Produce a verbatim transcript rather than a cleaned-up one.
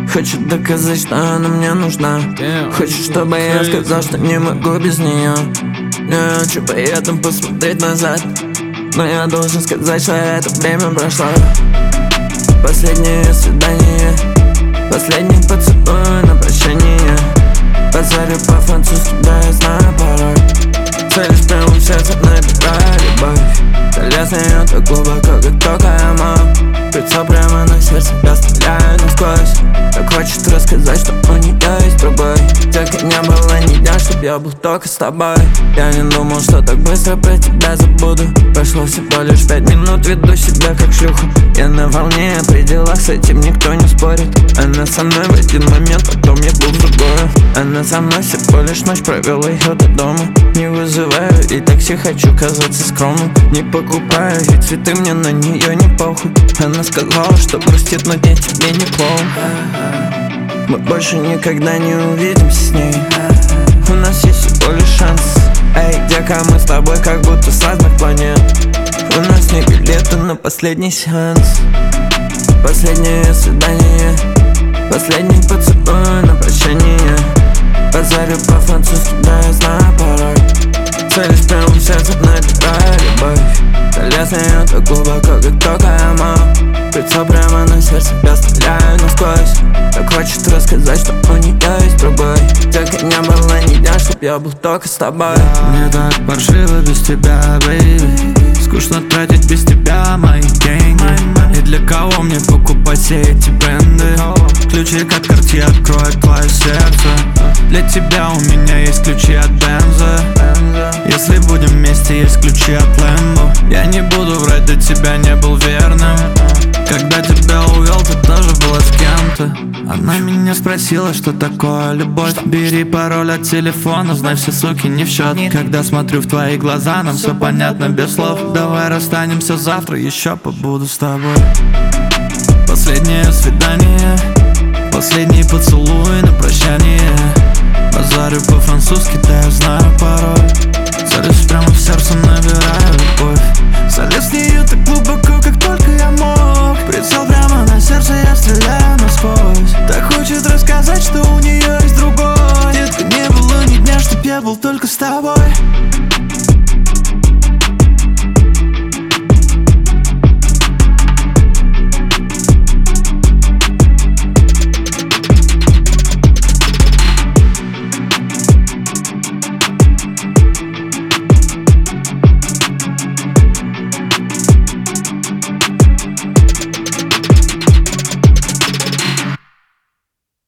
Хочет доказать, что она мне нужна. Хочет, чтобы я сказал, что не могу без нее. Не хочу поэтому посмотреть назад, но я должен сказать, что это время прошло. Последнее свидание, последний поцелуй на прощание. Базарю по-французски, да я знаю пароль. Целюсь прямо в сердце, набираю любовь. Залез в неё так глубоко, как только я мог. Прицел прямо на сердце, я стреляю насквозь. Так хочет рассказать, что у неё есть другой. Так и не было ни дня, чтоб я был только с тобой. Я не думал, что так быстро про тебя забуду. Прошло всего лишь пять минут, веду себя как шлюху. Я на волне, о пределах, с этим никто не спорит. Она со мной в один момент, потом я был в другую. Она со мной всего лишь ночь, провел её до дома. Не вызываю и такси, хочу казаться скромным. Не покупаю и цветы, мне на неё не похуй. Она сказала, что простит, но я тебе не клоун. Мы больше никогда не увидимся с ней. У нас есть всего лишь шанс. Эй, дека, мы с тобой как будто с разных планет. У нас не билеты на последний сеанс. Последнее свидание, последний поцелуй на прощание. Базарю по-французски, да я знаю пароль. Целюсь прямо в сердце, набираю любовь. Залез в неё так глубоко, как только я мог. Прицел прямо на сердце, я стреляю насквозь. Так хочет рассказать, что у неё есть другой. Так и не было ни дня, чтоб я был только с тобой. Мне так паршиво без тебя, бэйби. Скучно тратить без тебя мои деньги. И для кого мне покупать все эти бренды? Ключи как Cartier откроют твое сердце. Для тебя у меня есть ключи от Бенза. Если будем вместе, есть ключи от Лэмбо. Я не буду врать, до тебя не был верным. Когда тебя увел, ты тоже была с кем-то. Она меня спросила, что такое любовь. Бери пароль от телефона, знай, все суки не в счет. Когда смотрю в твои глаза, нам все понятно без слов. Давай расстанемся завтра, еще побуду с тобой. Последнее свидание, последний поцелуй на прощание. Базарю по-французски, да я знаю пароль. Залез прямо в сердце, набираю любовь. Залез в неё так глубоко, как только я мог. Прицел прямо на сердце, я стреляю